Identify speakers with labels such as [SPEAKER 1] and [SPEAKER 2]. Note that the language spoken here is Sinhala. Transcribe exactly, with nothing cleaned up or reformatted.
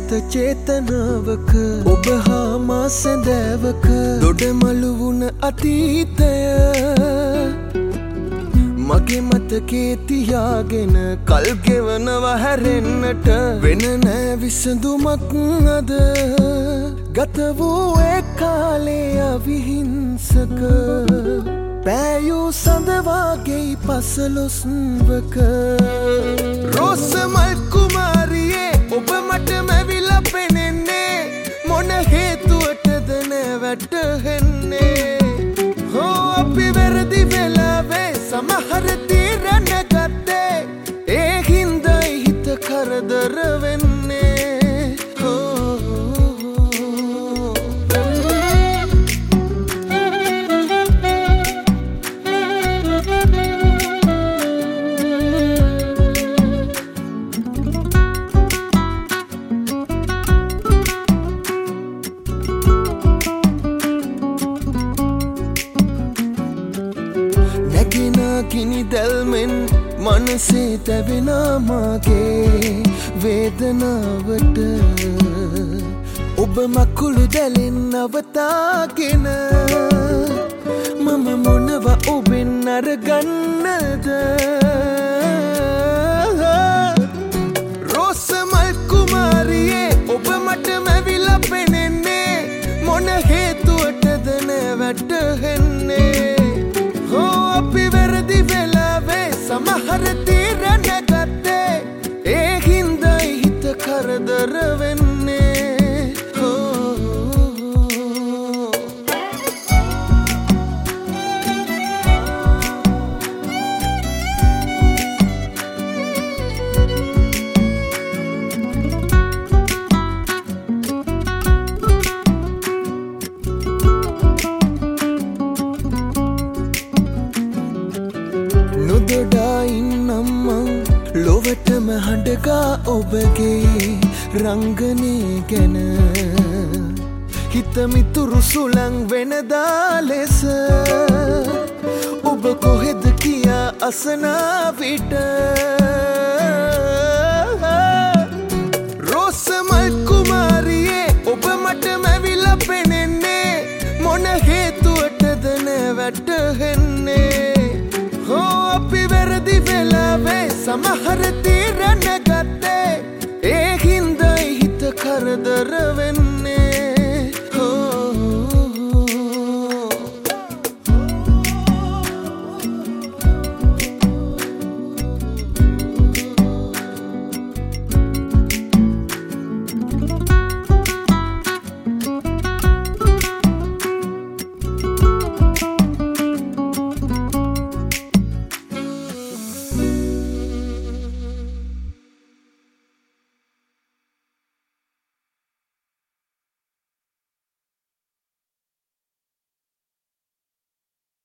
[SPEAKER 1] සිත චේතනාවක ඔබ හා මා සැඳෑවක දොඩමළු වුණ අතීතය මගේ මතකේ තියාගෙන කල් ගෙවනවා හැරෙන්නට වෙන නෑ විසඳුමක් අද ගත වූ ඒ කාලේ අවිහිංසක පෑයූ සඳවාගේ පසළොස්වක රෝසමල් කුමාරියේ ඔබ මට මැවිලා පෙනෙන්නේ මොන හේතුවටද නැවැටහෙන්නේ හෝ අපි වැරදි වෙලාවේ සමහර තීරණ ගත්තේ ඒ හින්දයි හිත කරදර වෙන්නේ කිනි දැල්මෙන් මනසේ තැවෙනා මාගේ වේදනාවට ඔබ මකුළු දැලෙන් අවතාගෙන මම මොනව ඔබෙන් අරගන්නද රෝසමල් කුමාරියේ ඔබ මට මැවිලා පෙනෙන්නේ මොන හේතුවටද නැවැටහෙන්නේ අපි වැරදි වෙලාවේ සමහර තීරණ ගත්තේ ඒ හින්දයි හිත කරදර වෙන්නේ නොදොඩා ඉන්නම් මං ලොවටම හඬගා ඔබගේ රංගනේ ගැන හිතමිතුරු සුළං වෙනදා ලෙස ඔබ කොහෙද කියා අසනා විට රෝසමල් කුමාරියේ ඔබ මට මැවිලා පෙනෙන්නේ මොන හේතුවටද නැවැටහෙන්නේ අපි වැරදි වෙලාවේ සමහර තී